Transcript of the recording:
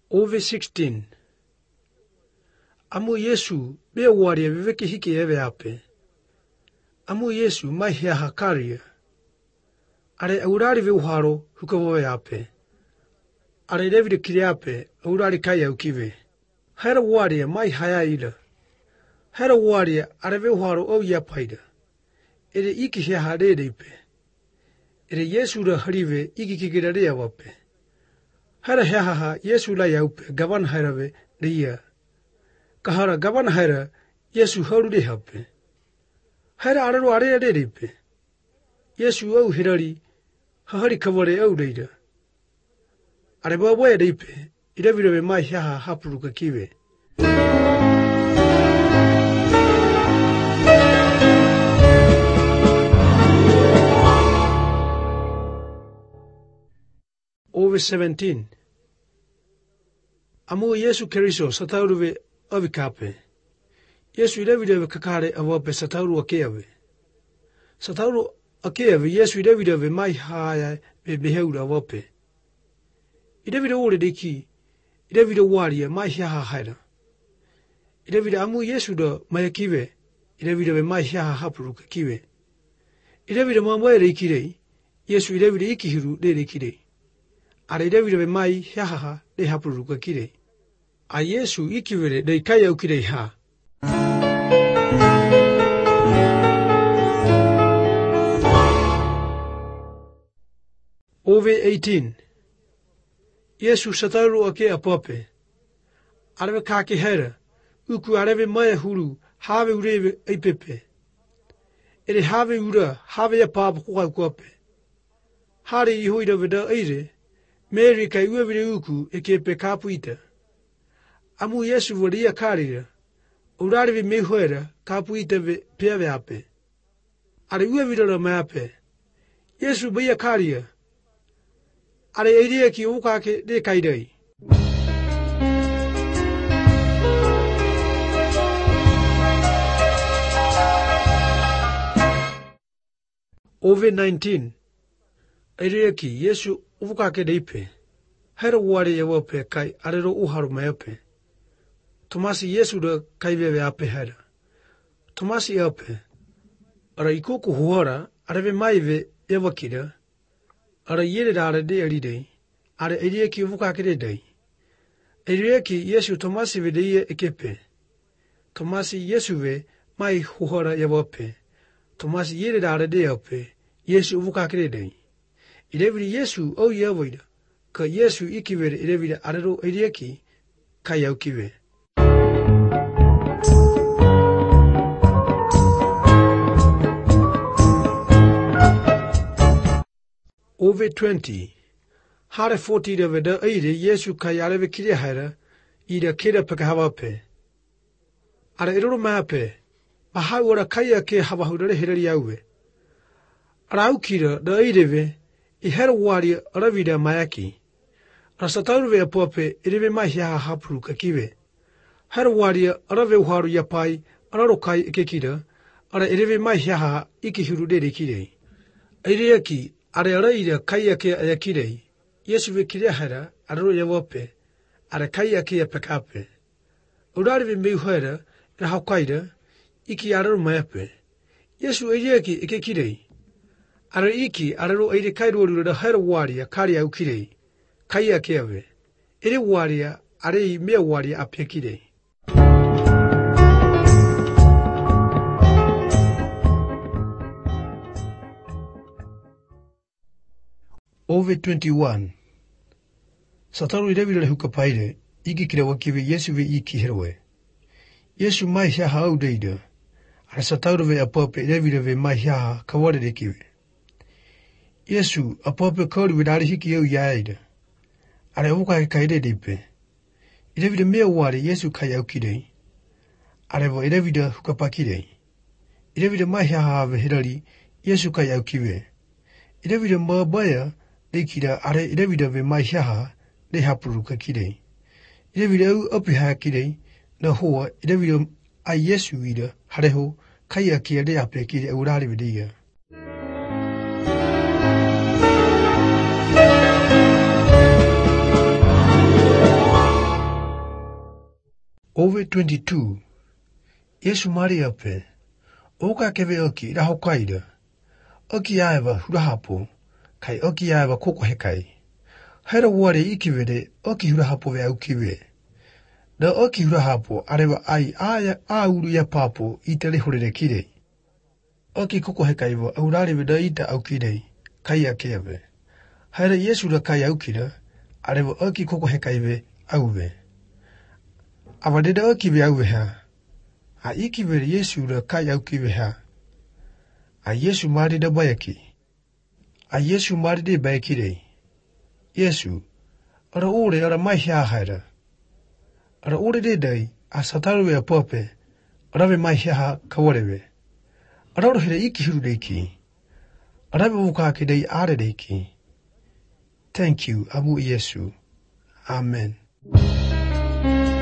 Over 16. Amu Yesu be warrior viveki hiki eve ape. Amu Yesu mai hea hakaria. Are aurari ve uharo hukavoe ape. Are David kiri ape aurari kaya ukive. Hera warrior mai haya ida. Hera warrior are ve uharo o yapaida. Ere iki hea harede ipe. Ere Yesu da harive iki kikirarea wape. Hera hea haha Yesu la yaupe gavan hairave ria. Kahara gavan haira Yesu harude hape. Haira araru are ipe. Yesu au hirari hahari kavare au reida. Are bawa ipe idavire mai haha hapuruka kive. Over 17. Amu Yesu keriso satauruve avikape. Yesu idavide kakare avape satauru akeave. Satauru akeave Yesu idavide mai haya beheura avape. Idavide ore deki idavide waria mai haha haira. Idavide amu Yesu da mayakive idavide mai haha hapuruka kive. Idavide mamwe rekirei Yesu idavide ikihiru de rekirei. Are David mai haha de hapuruka kire. A Yesu ikivere de kaya ukire ha. Over 18. Yesu sataru ake apope. Arve kake hera. Uku arve mai huru have ureve ipepe. Ere have ura have ya pap kwa kwape. Hari ihoida veda eire. Mary kai uevire uku eke pe kapuita. Amu Yesu voria karira. Urarivi mehoera kapuita ve peave ape. Are uevire la meape. Yesu bia karia. Are eiria ki ukake de kaidei. Over 19. Eiria ki Yesu ukake deipe. Hera wari ewape kai arero uharu meape. Tomasi Yesu da kai veve ape hera. Tomasi eape. Ara ikuku huara areve maive ewakida. Ara yere da ara de eridei. Ara erieki ukake de dei. Erieki Yesu Tomasi vedeye ekepe. Tomasi Yesu ve mai huara ewape. Tomasi yere da ara de eape. Yesu ukake de dei. Ideviri Yesu o yevoida, ka Yesu ikivere ideviri arero erieki kaya ukive. Over 20. Hare 40 deveda eide Yesu kaya areve kire haira, ida kira pekahavape. Ara eroro maape, baha ora kaya ke havahudare herari yauve. Ara aukira da eideve, I hera waria ravida mayaki. Rasataurve apope ireve mai haha hapuru kakive. Hera waria rave uharu yapai ararokai ikekida. Ara ireve mai haha ikihiru de kidei. Aireaki are araida kayake ayakidei. Yesu ve kire hera araro yawope. Ara kayake apekape. Urarive meuhera rahakaida iki araro mayape. Yesu aireaki ikekidei. Ara iki araro aire kairu da hera waria karia ukirei. Kaya keave. Ere waria are mea waria apekirei. Over 21. Sataru idevile hukapaide. Iki kira wakive Yesu ve iki heroe. Yesu mai haha audeida. Ara sataru ve apope idevile ve mai haha kawade de kive. Yesu apope kori vidari hiki eu yaida. Are uka kaide dipe. Idevide mea wari Yesu kaya ukidei. Are vo idevide hukapakidei. Idevide mahia have hirari Yesu kaya ukive. Idevide mabaya dekida are idevide ve mahia de hapuruka kidei. Idevide au apiha kidei na hoa idevide a Yesu ida hareho kaya kia de apekide urari vidia. Over 22. Yesu Maria pe. Oka keve oki ra hokaida. Oki aeva hurahapo. Kai oki aeva koko hekai. Hera ware ikivede oki hurahapo ve aukiwe. Da oki hurahapo areva ai a uru ya papo itale horere kire. Oki koko hekai vo aurare veda ita aukidei. Kai akeve. Hera Yesu da kai aukida. Areva oki koko hekai ve auve. Avadeda oki ve auve ha. A ikivede Yesu da kai aukiwe ha. A Yesu mari da bayaki. A Yesu mari de bayakirei. Yesu, ara ore ara mai hea haira. Ara ore de dai, a sataruwe a pope, arave mai hea kawarewe. Ara ore here iki hiru deiki. Arave wukake dei are deiki. Thank you, Abu Yesu. Amen.